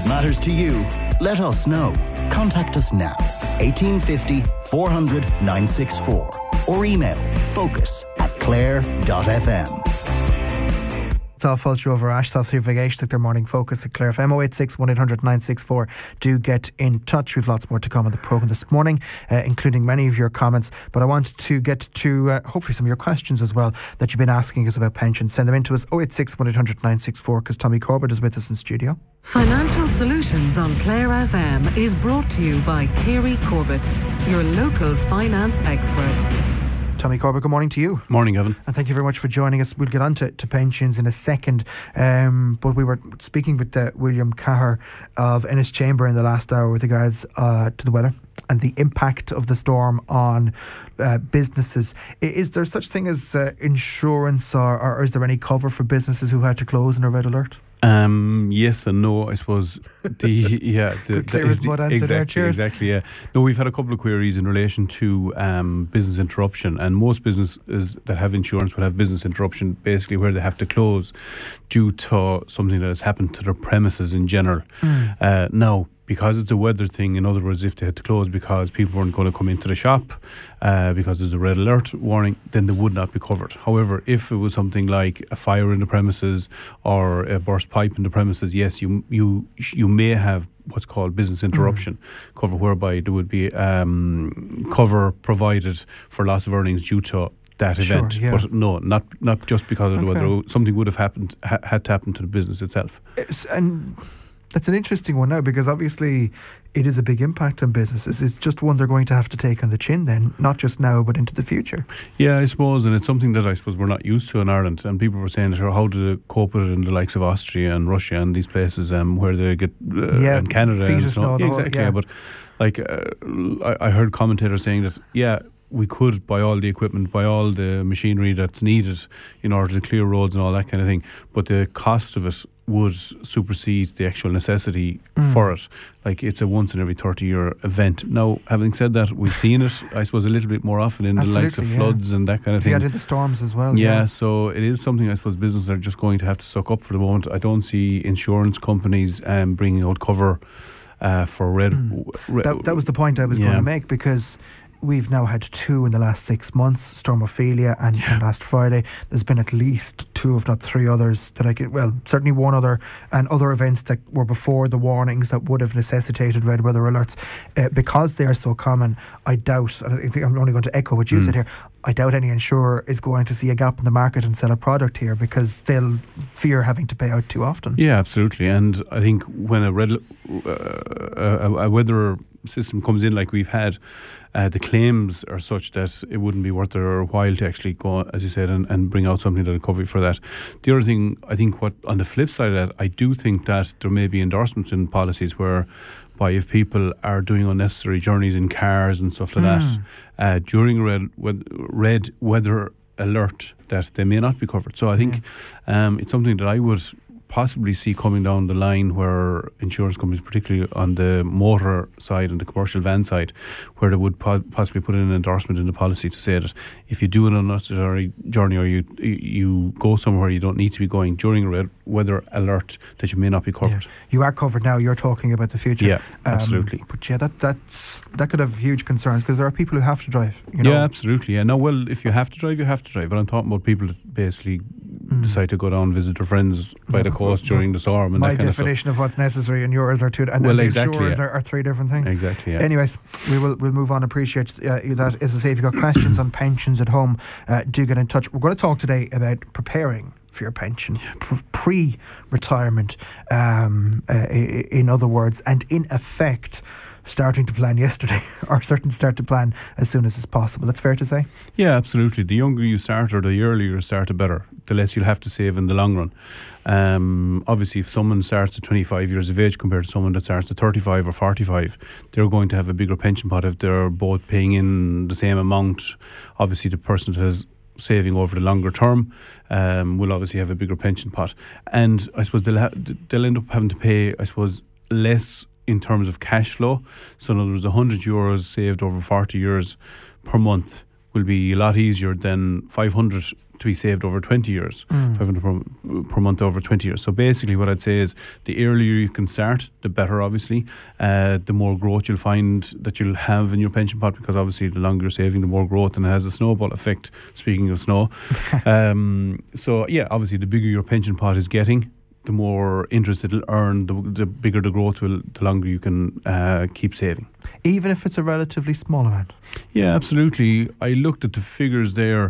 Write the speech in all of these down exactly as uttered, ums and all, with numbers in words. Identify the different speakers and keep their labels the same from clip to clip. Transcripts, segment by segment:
Speaker 1: it matters to you, let us know. Contact us now, eighteen fifty, four hundred, nine six four, or email focus at clare dot f m.
Speaker 2: Tá fáilte over Ash, tá through Vigation, their morning focus at Clare F M. oh eight six, one eight hundred, nine six four. Do get in touch. We've lots more to come on the programme this morning, uh, including many of your comments. But I wanted to get to uh, hopefully some of your questions as well that you've been asking us about pensions. Send them in to us, oh eight six, one eight hundred, nine six four, because Tommy Corbett is with us in studio.
Speaker 3: Financial Solutions on Clare F M is brought to you by Kerry Corbett, your local finance experts.
Speaker 2: Tommy Corbett, good morning to you.
Speaker 4: Morning, Evan.
Speaker 2: And thank you very much for joining us. We'll get on to, to pensions in a second. Um, but we were speaking with uh, William Cahir of Ennis Chamber in the last hour with regards uh, to the weather and the impact of the storm on uh, businesses. Is there such thing as uh, insurance, or, or is there any cover for businesses who had to close in a red alert?
Speaker 4: Um, yes and no, I suppose. The yeah, the,
Speaker 2: Good clear as mud answer
Speaker 4: exactly,
Speaker 2: there, cheers.
Speaker 4: Exactly, yeah. No, we've had a couple of queries in relation to um, business interruption, and most businesses that have insurance will have business interruption basically where they have to close due to something that has happened to their premises in general. Mm. Uh, now, because it's a weather thing, in other words, if they had to close because people weren't going to come into the shop uh, because there's a red alert warning, then they would not be covered. However, if it was something like a fire in the premises or a burst pipe in the premises, yes, you you you may have what's called business interruption mm. cover, whereby there would be um, cover provided for loss of earnings due to that event.
Speaker 2: Sure, yeah.
Speaker 4: But no, not not just because of the
Speaker 2: Okay.
Speaker 4: weather. Something would have happened, ha- had to happen to the business itself.
Speaker 2: It's, and that's an interesting one now, because obviously it is a big impact on businesses. It's just one they're going to have to take on the chin then, not just now but into the future.
Speaker 4: Yeah, I suppose, and it's something that I suppose we're not used to in Ireland, and people were saying, sure, how do they cope with it in the likes of Austria and Russia and these places um, where they get uh,
Speaker 2: Yeah,
Speaker 4: and Canada
Speaker 2: feet
Speaker 4: and
Speaker 2: of
Speaker 4: so
Speaker 2: snow,
Speaker 4: on.
Speaker 2: the
Speaker 4: Yeah,
Speaker 2: whole-
Speaker 4: exactly,
Speaker 2: yeah.
Speaker 4: yeah. But like uh, I, I heard commentators saying that yeah, we could buy all the equipment, buy all the machinery that's needed in order to clear roads and all that kind of thing, but the cost of it would supersede the actual necessity
Speaker 2: Mm.
Speaker 4: for it. Like, it's a once in every thirty year event. Now, having said that, we've seen it, I suppose, a little bit more often in the likes of
Speaker 2: Absolutely, yeah.
Speaker 4: floods and that kind of
Speaker 2: They
Speaker 4: thing.
Speaker 2: got into storms as well.
Speaker 4: Yeah,
Speaker 2: Yeah.
Speaker 4: so it is something I suppose businesses are just going to have to suck up for the moment. I don't see insurance companies um, bringing out cover uh, for red.
Speaker 2: Mm.
Speaker 4: w- re-
Speaker 2: That, that was the point I was
Speaker 4: Yeah.
Speaker 2: going to make, because we've now had two in the last six months, Storm Ophelia and,
Speaker 4: Yeah.
Speaker 2: and last Friday. There's been at least two, if not three others that I can, well, certainly one other, and other events that were before the warnings that would have necessitated red weather alerts. Uh, because they are so common, I doubt, and I think I'm only going to echo what you
Speaker 4: Mm.
Speaker 2: said here, I doubt any insurer is going to see a gap in the market and sell a product here, because they'll fear having to pay out too often.
Speaker 4: Yeah, absolutely. And I think when a red uh, a, a weather system comes in like we've had, uh, the claims are such that it wouldn't be worth their while to actually go, as you said, and, and bring out something that will cover you for that. The other thing, I think, what on the flip side of that, I do think that there may be endorsements in policies where, by if people are doing unnecessary journeys in cars and stuff like
Speaker 2: Mm.
Speaker 4: that, uh, during red wed- red weather alert, that they may not be covered. So I think um, it's something that I would possibly see coming down the line, where insurance companies, particularly on the motor side and the commercial van side, where they would po- possibly put in an endorsement in the policy to say that if you do an unnecessary journey, or you you go somewhere you don't need to be going during a red weather alert, that you may not be covered.
Speaker 2: Yeah. You are covered now. You're talking about the future.
Speaker 4: Yeah, absolutely.
Speaker 2: But yeah, that that's that could have huge concerns, because there are people who have to drive. You know?
Speaker 4: Yeah, absolutely. Yeah. Now, well, if you have to drive, you have to drive. But I'm talking about people that basically
Speaker 2: Mm.
Speaker 4: decide to go down and visit their friends by
Speaker 2: Yeah,
Speaker 4: the
Speaker 2: but-
Speaker 4: coast
Speaker 2: but
Speaker 4: during the storm and
Speaker 2: My
Speaker 4: that kind of
Speaker 2: definition of what's necessary and yours are two, and,
Speaker 4: Well,
Speaker 2: and the
Speaker 4: exactly,
Speaker 2: insurers
Speaker 4: yeah.
Speaker 2: are, are three different things.
Speaker 4: stuff. Exactly. Yeah.
Speaker 2: Anyways, we will we'll move on. Appreciate uh, that. As I say, if you've got questions on pensions at home, uh, do get in touch. We're going to talk today about preparing for your pension, pr- pre-retirement, um, uh, i- in other words, and in effect, starting to plan yesterday, or certain start to plan as soon as it's possible. That's fair to say?
Speaker 4: Yeah, absolutely. The younger you start, or the earlier you start, the better. The less you'll have to save in the long run. Um, obviously, if someone starts at twenty-five years of age compared to someone that starts at thirty-five or forty-five, they're going to have a bigger pension pot if they're both paying in the same amount. Obviously, the person that has saving over the longer term um, will obviously have a bigger pension pot. And I suppose they'll, ha- they'll end up having to pay, I suppose, less in terms of cash flow. So in other words, one hundred euros saved over forty years per month will be a lot easier than five hundred to be saved over twenty years,
Speaker 2: Mm.
Speaker 4: five hundred per, per month over twenty years. So basically what I'd say is the earlier you can start, the better, obviously. Uh, the more growth you'll find that you'll have in your pension pot, because obviously the longer you're saving, the more growth, and it has a snowball effect, speaking of snow. um, so yeah, obviously the bigger your pension pot is getting, the more interest it'll earn, the, the bigger the growth will, the longer you can uh, keep saving.
Speaker 2: Even if it's a relatively small amount?
Speaker 4: Yeah, absolutely. I looked at the figures there,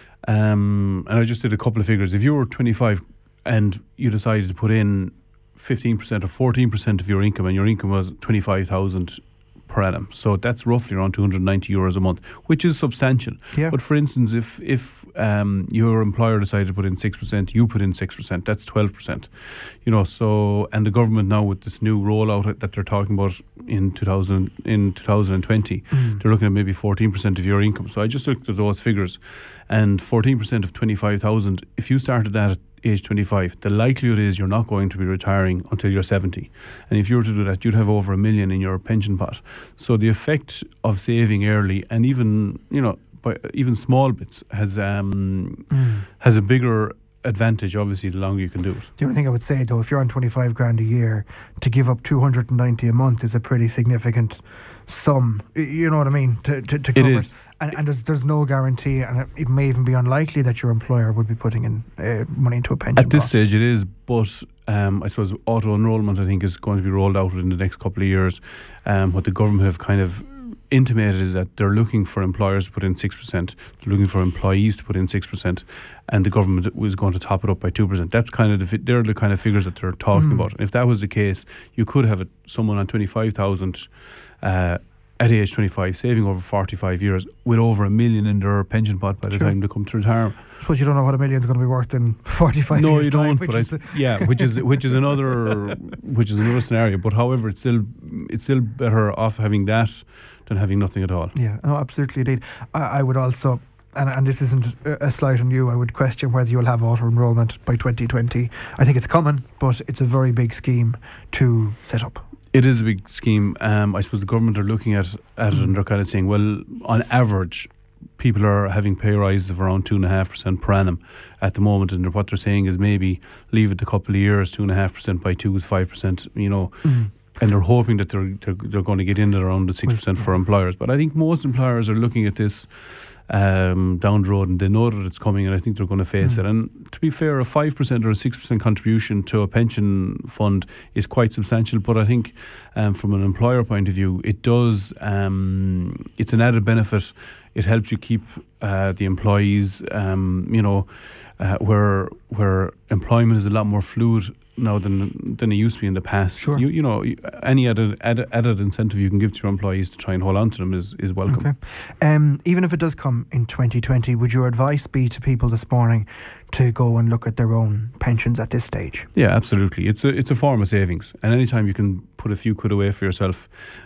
Speaker 4: um, and I just did a couple of figures. If you were twenty-five and you decided to put in fifteen percent or fourteen percent of your income, and your income was twenty-five thousand per annum, so that's roughly around two hundred ninety euros a month, which is substantial.
Speaker 2: Yeah.
Speaker 4: But for instance, if if um, your employer decided to put in six percent, you put in six percent, that's twelve percent. You know, so, and the government now with this new rollout that they're talking about in two thousand in two thousand twenty,
Speaker 2: Mm.
Speaker 4: they're looking at maybe fourteen percent of your income. So I just looked at those figures, and fourteen percent of twenty-five thousand, if you started that at age twenty-five, the likelihood is you're not going to be retiring until you're seventy. And if you were to do that, you'd have over a million in your pension pot. So the effect of saving early, and even, you know, by even small bits, has um
Speaker 2: Mm.
Speaker 4: has a bigger advantage, obviously, the longer you can do it.
Speaker 2: The only thing I would say, though, if you're on twenty-five grand a year, to give up two hundred ninety a month is a pretty significant sum. Y- You know what I mean? To to, to
Speaker 4: It
Speaker 2: cover
Speaker 4: is.
Speaker 2: And, and there's there's no guarantee, and it, it may even be unlikely that your employer would be putting in uh, money into a pension
Speaker 4: At this
Speaker 2: pot.
Speaker 4: stage it is, but um, I suppose auto-enrolment, I think, is going to be rolled out in the next couple of years. Um, what the government have kind of intimated is that they're looking for employers to put in six percent, they're looking for employees to put in six percent, and the government was going to top it up by two percent. That's kind of the, fi- they're the kind of figures that they're talking
Speaker 2: Mm.
Speaker 4: about. And if that was the case, you could have it, someone on twenty-five thousand uh, at age twenty-five, saving over forty-five years, with over a million in their pension pot by the
Speaker 2: Sure.
Speaker 4: time they come to retirement.
Speaker 2: I suppose you don't know what a million's going to be worth in forty-five
Speaker 4: No,
Speaker 2: years'
Speaker 4: you
Speaker 2: time.
Speaker 4: don't.
Speaker 2: Which
Speaker 4: But I,
Speaker 2: is
Speaker 4: s-
Speaker 2: the,
Speaker 4: yeah, which is which is another which is another scenario. But however, it's still it's still better off having that than having nothing at all.
Speaker 2: yeah, no, absolutely, indeed. I, I would also, and, and this isn't a a slight on you, I would question whether you'll have auto enrolment by twenty twenty. I think it's coming, but it's a very big scheme to set up.
Speaker 4: It is a big scheme. Um, I suppose the government are looking at, at it and they're kind of saying, well, on average, people are having pay rises of around two and a half percent per annum at the moment, and what they're saying is maybe leave it a couple of years, two and a half percent by two is five percent. You know,
Speaker 2: Mm.
Speaker 4: and they're hoping that they're they're, they're going to get in at around the six percent for
Speaker 2: yeah.
Speaker 4: employers. But I think most employers are looking at this um, down the road, and they know that it's coming, and I think they're going to face
Speaker 2: Mm.
Speaker 4: it. And to be fair, a five percent or a six percent contribution to a pension fund is quite substantial. But I think um, from an employer point of view, it does. Um, it's an added benefit. It helps you keep uh, the employees. Um, you know, uh, where where employment is a lot more fluid now than than it used to be in the past.
Speaker 2: Sure.
Speaker 4: You you know, any added, added added incentive you can give to your employees to try and hold on to them is, is welcome.
Speaker 2: Okay. Um, even if it does come in twenty twenty, would your advice be to people this morning to go and look at their own pensions at this stage?
Speaker 4: Yeah, absolutely. It's a it's a form of savings, and anytime you can put a few quid away for yourself,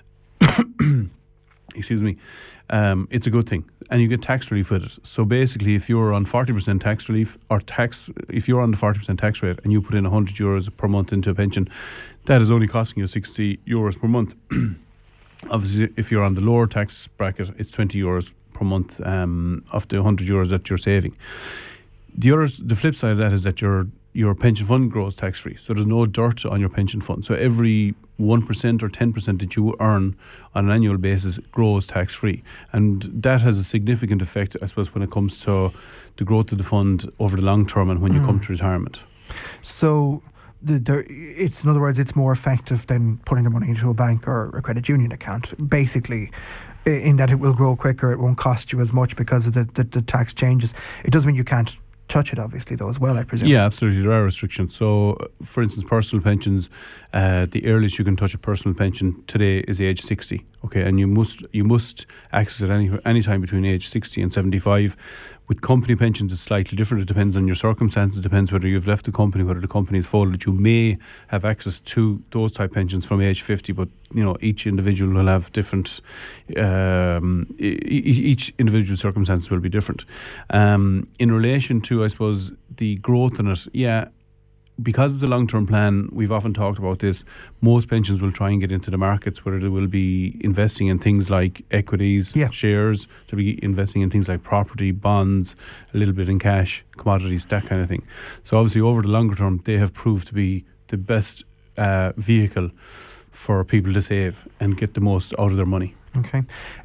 Speaker 4: excuse me, um, it's a good thing, and you get tax relief with it. So basically, if you're on forty percent tax relief, or tax, if you're on the forty percent tax rate and you put in one hundred euros per month into a pension, that is only costing you sixty euros per month. Obviously, if you're on the lower tax bracket, it's twenty euros per month um, of the one hundred euros that you're saving. The other, the flip side of that is that your your pension fund grows tax free, so there's no dirt on your pension fund. So every one percent or ten percent that you earn on an annual basis grows tax free, and that has a significant effect, I suppose, when it comes to the growth of the fund over the long term and when you
Speaker 2: Mm.
Speaker 4: come to retirement.
Speaker 2: So, the, there, it's in other words, it's more effective than putting the money into a bank or a credit union account. Basically, i- in that it will grow quicker, it won't cost you as much because of the, the, the tax changes. It doesn't mean you can't touch it, obviously, though, as well, I presume.
Speaker 4: Yeah, absolutely. There are restrictions. So, uh, for instance, personal pensions, uh, the earliest you can touch a personal pension today is age sixty. Okay, and you must you must access it any any time between age sixty and seventy-five. With company pensions, it's slightly different. It depends on your circumstances. It depends whether you've left the company, whether the company is folded. You may have access to those type pensions from age fifty, but you know each individual will have different. Um, e- e- each individual circumstances will be different. Um, in relation to, I suppose, the growth in it, yeah. because it's a long-term plan, we've often talked about this, most pensions will try and get into the markets where they will be investing in things like equities,
Speaker 2: yeah.
Speaker 4: shares, to be investing in things like property, bonds, a little bit in cash, commodities, that kind of thing. So obviously over the longer term, they have proved to be the best uh, vehicle for people to save and get the most out of their money.
Speaker 2: Okay.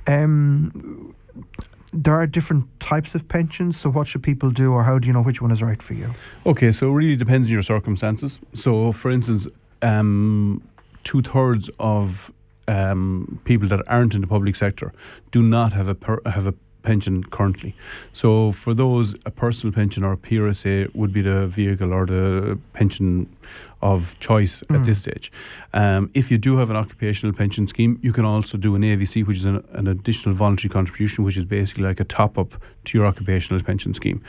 Speaker 2: Um, there are different types of pensions, so what should people do, or how do you know which one is right for you?
Speaker 4: Okay, so it really depends on your circumstances. So for instance, um, two-thirds of um, people that aren't in the public sector do not have a per- have a pension currently. So for those, a personal pension or a P R S A would be the vehicle or the pension of choice mm. at this stage. Um, if you do have an occupational pension scheme, you can also do an A V C, which is an, an additional voluntary contribution, which is basically like a top-up to your occupational pension scheme.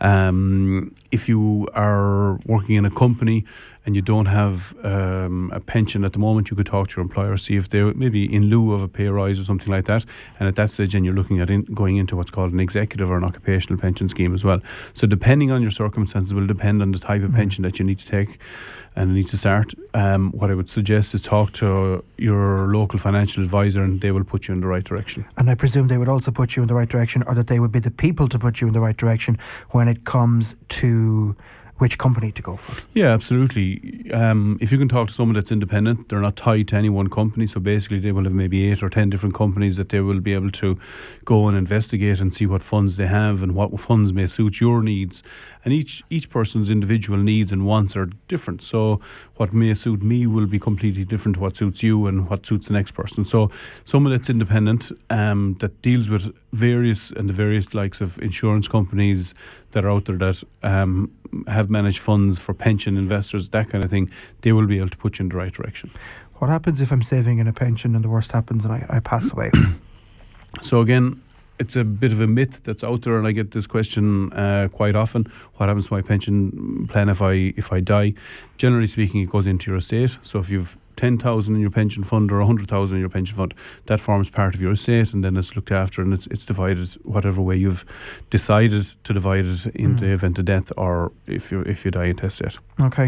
Speaker 4: Um, if you are working in a company and you don't have um, a pension at the moment, you could talk to your employer, see if they maybe in lieu of a pay rise or something like that. And at that stage, then you're looking at in, going into what's called an executive or an occupational pension scheme as well. So depending on your circumstances will depend on the type of mm. pension that you need to take and need to start. Um, what I would suggest is talk to your local financial advisor and they will put you in the right direction.
Speaker 2: And I presume they would also put you in the right direction, or that they would be the people to put you in the right direction when it comes to which company to go for.
Speaker 4: Yeah, absolutely. Um, if you can talk to someone that's independent, they're not tied to any one company, so basically they will have maybe eight or ten different companies that they will be able to go and investigate and see what funds they have and what funds may suit your needs. And each each person's individual needs and wants are different, so what may suit me will be completely different to what suits you and what suits the next person. So someone that's independent, um, that deals with various and the various likes of insurance companies that are out there that um, have managed funds for pension investors, that kind of thing, they will be able to put you in the right direction.
Speaker 2: What happens if I'm saving in a pension and the worst happens and I, I pass away?
Speaker 4: So again, it's a bit of a myth that's out there, and I get this question uh, quite often. What happens to my pension plan if I if I die? Generally speaking, it goes into your estate. So if you've ten thousand in your pension fund or one hundred thousand in your pension fund, that forms part of your estate, and then it's looked after and it's it's divided whatever way you've decided to divide it in mm. the event of death, or if you if you die intestate.
Speaker 2: Okay.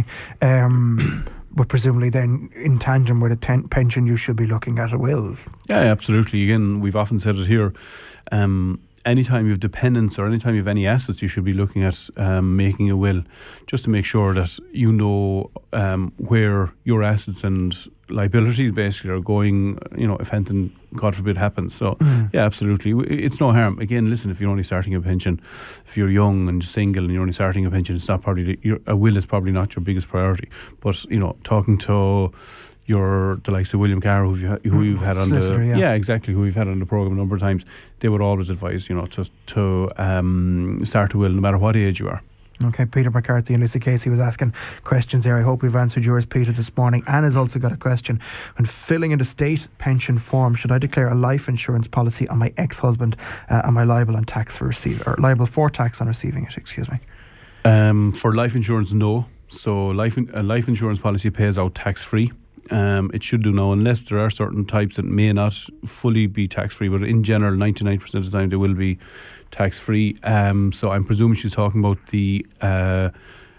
Speaker 2: Um, but presumably then, in tandem with a ten- pension, you should be looking at a will.
Speaker 4: Yeah, absolutely. Again, we've often said it here. Um, anytime you have dependents or anytime you have any assets, you should be looking at um, making a will, just to make sure that you know um, where your assets and liabilities basically are going, you know, if anything, God forbid, happens. So, mm. yeah, absolutely. It's no harm. Again, listen, if you're only starting a pension, if you're young and single and you're only starting a pension, it's not probably, the, your, a will is probably not your biggest priority. But, you know, talking to your the likes of William Carr, who you've, who you've had on
Speaker 2: Solicitor,
Speaker 4: the
Speaker 2: yeah.
Speaker 4: yeah exactly who we've had on the programme a number of times, they would always advise, you know, to to um, start a will no matter what age you are.
Speaker 2: Okay, Peter McCarthy and Lisa Casey was asking questions there. I hope we've answered yours, Peter, this morning. Anne has also got a question. When filling in the state pension form, should I declare a life insurance policy on my ex-husband? Uh, am I liable on tax for receive or liable for tax on receiving it? Excuse me.
Speaker 4: Um, for life insurance, no. So life in, a life insurance policy pays out tax free. Um, it should do now, unless there are certain types that may not fully be tax-free, but in general ninety-nine percent of the time they will be tax-free. Um, so I'm presuming she's talking about the uh,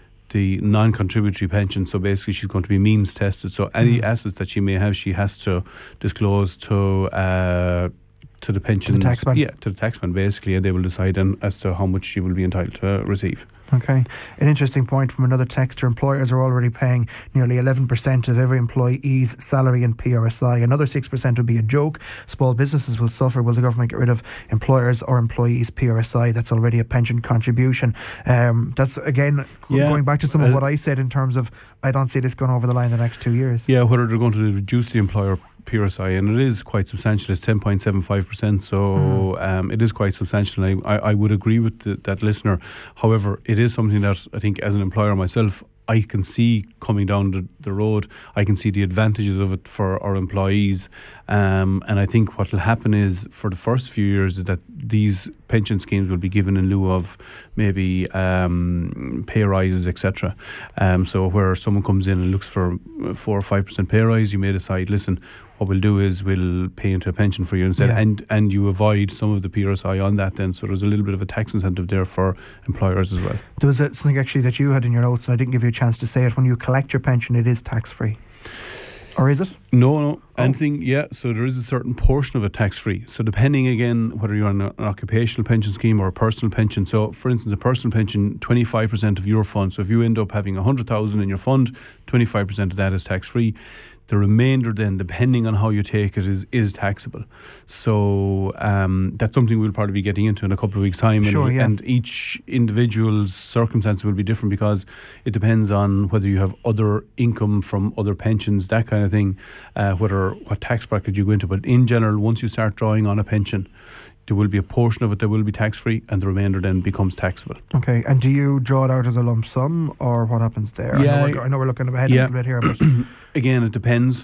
Speaker 4: the non-contributory pension. So basically she's going to be means tested, so any mm. assets that she may have, she has to disclose to uh, to the pension,
Speaker 2: to the taxman.
Speaker 4: Yeah, to the taxman basically, and they will decide then as to how much she will be entitled to receive.
Speaker 2: Okay. An interesting point from another texter. Employers are already paying nearly eleven percent of every employee's salary in P R S I. Another six percent would be a joke. Small businesses will suffer. Will the government get rid of employers or employees' P R S I? That's already a pension contribution. Um, that's, again, yeah. going back to some of uh, what I said in terms of I don't see this going over the line in the next two years.
Speaker 4: Yeah, whether they're going to reduce the employer P R S I, and it is quite substantial. It's ten point seven five percent, so mm. um, it is quite substantial. And I, I, I would agree with the, that listener. However, it is something that I think as an employer myself, I can see coming down the, the road. I can see the advantages of it for our employees. Um, and I think what will happen is for the first few years that these pension schemes will be given in lieu of maybe um, pay rises, et cetera. Um, so where someone comes in and looks for four or five percent pay rise, you may decide, listen, what we'll do is we'll pay into a pension for you instead, yeah. and and you avoid some of the P R S I on that then, so there's a little bit of a tax incentive there for employers as well.
Speaker 2: There was a, something actually that you had in your notes, and I didn't give you a chance to say it, when you collect your pension, it is tax-free. Or is it?
Speaker 4: No, no. Oh. Anything, yeah. So there is a certain portion of it tax-free. So depending, again, whether you're on an occupational pension scheme or a personal pension. So, for instance, a personal pension, twenty-five percent of your fund. So if you end up having one hundred thousand in your fund, twenty-five percent of that is tax-free. The remainder then, depending on how you take it, is is taxable. So um, that's something we'll probably be getting into in a couple of weeks' time.
Speaker 2: Sure,
Speaker 4: and,
Speaker 2: yeah.
Speaker 4: and each individual's circumstances will be different because it depends on whether you have other income from other pensions, that kind of thing, uh, whether what tax bracket you go into. But in general, once you start drawing on a pension, there will be a portion of it that will be tax-free and the remainder then becomes taxable.
Speaker 2: Okay, and do you draw it out as a lump sum or what happens there?
Speaker 4: Yeah,
Speaker 2: I know we're, I know we're looking ahead
Speaker 4: yeah.
Speaker 2: a little bit here, but
Speaker 4: again, it depends.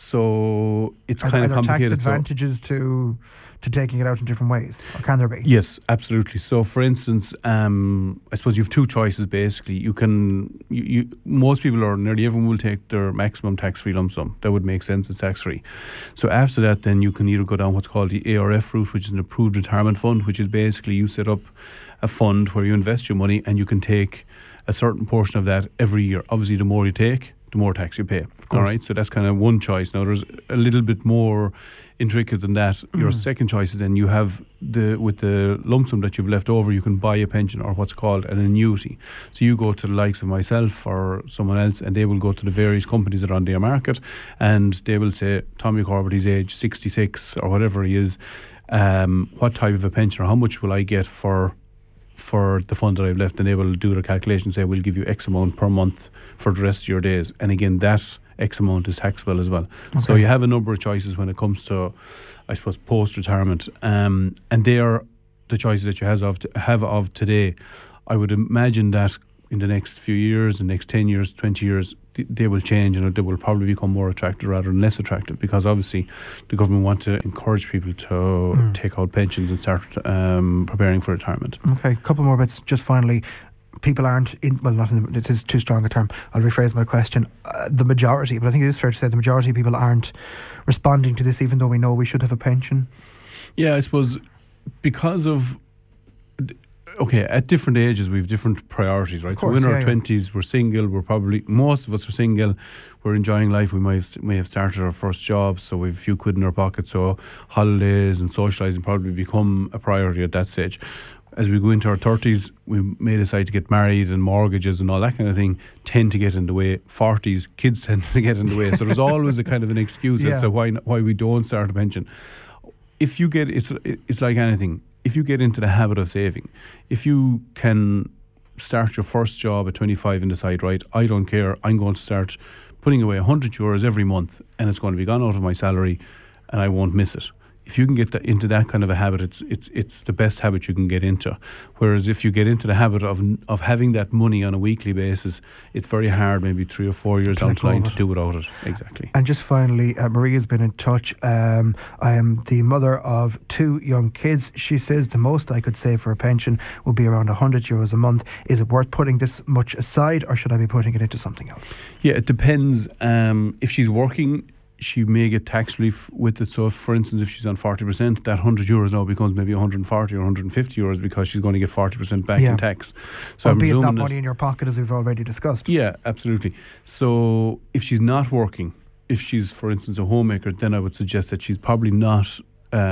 Speaker 4: So it's
Speaker 2: are,
Speaker 4: kind
Speaker 2: are
Speaker 4: of
Speaker 2: there
Speaker 4: complicated.
Speaker 2: tax advantages so to to taking it out in different ways, or can there be?
Speaker 4: Yes, absolutely. So, for instance, um, I suppose you have two choices. Basically, you can. You, you most people, or nearly everyone, will take their maximum tax-free lump sum. That would make sense. It's tax-free. So after that, then you can either go down what's called the A R F route, which is an approved retirement fund, which is basically you set up a fund where you invest your money and you can take a certain portion of that every year. Obviously, the more you take, the more tax you pay. All right, so that's kind of one choice. Now, there's a little bit more intricate than that. Mm. Your second choice is then you have the with the lump sum that you've left over, you can buy a pension or what's called an annuity. So you go to the likes of myself or someone else, and they will go to the various companies that are on their market, and they will say, Tommy Corbett, he's age sixty-six or whatever he is. Um, what type of a pension or how much will I get for? for the fund that I've left, and they will do the calculation and say we'll give you X amount per month for the rest of your days, and again that X amount is taxable as well. Okay. So you have a number of choices when it comes to, I suppose, post-retirement, um, and they are the choices that you have of, have of today. I would imagine that in the next few years, the next ten years, twenty years, they will change and they will probably become more attractive rather than less attractive, because obviously the government want to encourage people to mm. take out pensions and start um, preparing for retirement.
Speaker 2: Okay, a couple more bits just finally. People aren't in, well, not in, this is too strong a term, I'll rephrase my question. Uh, the majority, but I think it is fair to say the majority of people aren't responding to this, even though we know we should have a pension.
Speaker 4: Yeah, I suppose because of okay, at different ages we have different priorities, right?
Speaker 2: Course,
Speaker 4: so in
Speaker 2: yeah,
Speaker 4: our twenties, yeah. we're single. We're probably most of us are single. We're enjoying life. We might have, may have started our first job, so we have a few quid in our pocket. So holidays and socialising probably become a priority at that stage. As we go into our thirties, we may decide to get married, and mortgages and all that kind of thing tend to get in the way. Forties, kids tend to get in the way. So there's always a kind of an excuse yeah. as to why why we don't start a pension. If you get it's it's like anything. If you get into the habit of saving, if you can start your first job at twenty-five and decide, right, I don't care, I'm going to start putting away one hundred euros every month and it's going to be gone out of my salary and I won't miss it. If you can get that, into that kind of a habit, it's it's it's the best habit you can get into. Whereas if you get into the habit of of having that money on a weekly basis, it's very hard, maybe three or four years down the line, to do without it. Exactly.
Speaker 2: And just finally, uh, Maria's been in touch. Um, I am the mother of two young kids. She says the most I could save for a pension would be around one hundred euros a month. Is it worth putting this much aside, or should I be putting it into something else?
Speaker 4: Yeah, it depends. Um, if she's working, she may get tax relief with it. So if, for instance, if she's on forty percent, that one hundred euros now becomes maybe one hundred forty or one hundred fifty euros because she's going to get forty percent back yeah. in tax. So
Speaker 2: albeit not money in your pocket, as we've already discussed.
Speaker 4: Yeah, absolutely. So if she's not working, if she's, for instance, a homemaker, then I would suggest that she's probably not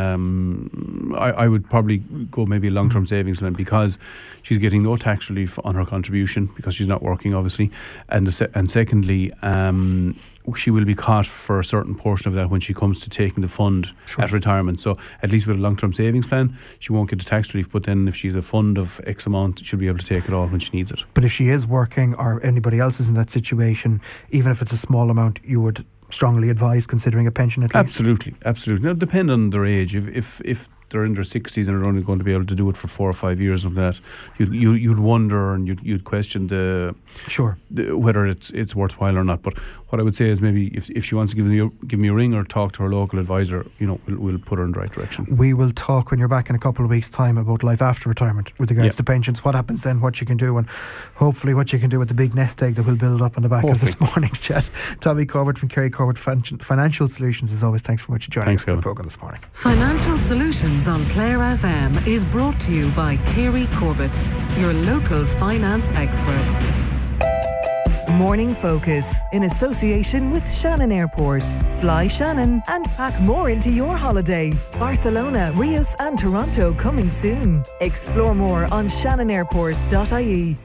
Speaker 4: Um, I, I would probably go maybe a long-term savings plan, because she's getting no tax relief on her contribution because she's not working, obviously, and the se- and secondly, um, she will be caught for a certain portion of that when she comes to taking the fund sure. at retirement. So at least with a long-term savings plan, she won't get the tax relief, but then if she's a fund of X amount, she'll be able to take it all when she needs it.
Speaker 2: But if she is working, or anybody else is in that situation, even if it's a small amount, you would strongly advise considering a pension at least?
Speaker 4: Absolutely, absolutely. Now, depend on their age. If if if they're in their sixties and are only going to be able to do it for four or five years of that, you'd you, you'd wonder and you'd you'd question the
Speaker 2: sure
Speaker 4: the, whether it's it's worthwhile or not. But what I would say is maybe if if she wants to give me a, give me a ring or talk to her local advisor, you know, we'll, we'll put her in the right direction.
Speaker 2: We will talk when you're back in a couple of weeks' time about life after retirement with regards yeah. to pensions. What happens then? What you can do, and hopefully what you can do with the big nest egg that will build up on the back hopefully. of this morning's chat. Tommy Corbett from Kerry Corbett Financial Solutions, as always. Thanks for much for joining
Speaker 4: Thanks,
Speaker 2: us on
Speaker 4: Kevin.
Speaker 2: the programme this morning.
Speaker 3: Financial Solutions on Clare F M is brought to you by Kerry Corbett, your local finance experts. Morning Focus, in association with Shannon Airport. Fly Shannon and pack more into your holiday. Barcelona, Rios and Toronto coming soon. Explore more on shannon airport dot I E.